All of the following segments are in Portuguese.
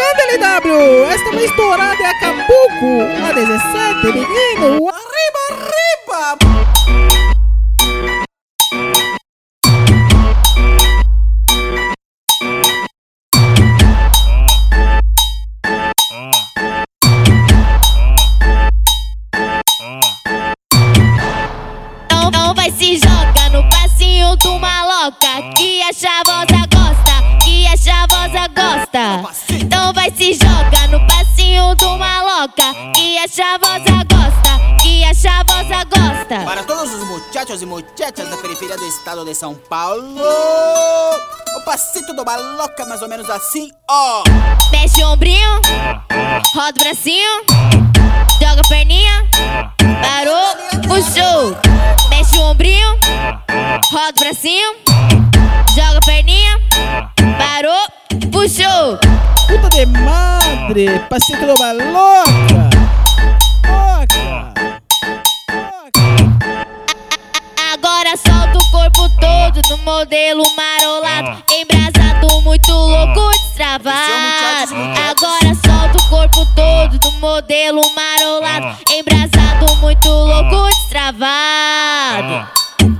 Manda, LW! Esta vai estourar de Acapulco! A 17, menino! Arriba, arriba! Não vai se jogar no passinho do maloca, que a chavosa gosta, que a chavosa gosta. Então vai se jogar no passinho do maloca, que a chavosa gosta, que a chavosa gosta. Para todos os muchachos e muchachas da periferia do estado de São Paulo, o passito do maloca mais ou menos assim, ó. Mexe o ombrinho, roda o bracinho, joga a perninha, parou, puxou. Mexe o ombrinho, roda o bracinho, joga a perninha, parou, puxou. Puta de madre! Passito do maloca! Agora solta o corpo todo no modelo marolado, embrasado, muito louco, destravado. Agora solta o corpo todo no modelo marolado, embrasado, muito louco, destravado.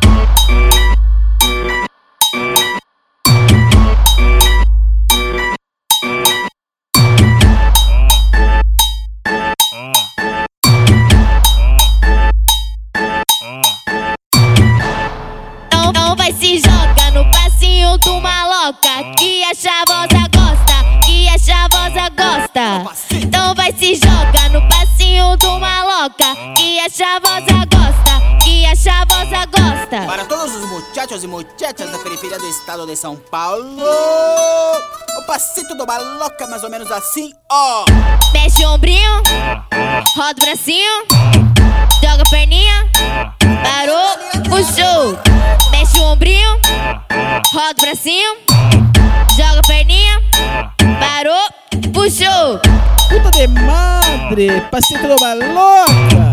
Não vai se jogar no passinho do maloca, que a chavosa gosta, que a chavosa gosta. Então vai se jogar no passinho do maloca, que a chavosa gosta, que a chavosa gosta. Para todos os muchachos e muchachas da periferia do estado de São Paulo, o passito do maloca mais ou menos assim, ó. Mexe o ombrinho, roda o bracinho, joga a perninha, parou, puxou. Mexe o ombrinho, roda o bracinho, joga a perninha, parou, puxou. Puta de madre! Passito do maloca!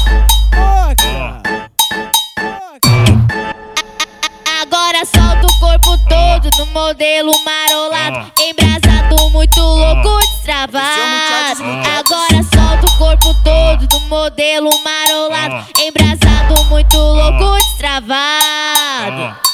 Agora solta o corpo todo no modelo marolado, embrasado, muito louco, destravado. Agora solta o corpo todo no modelo marolado, embrasado, muito louco, destravado.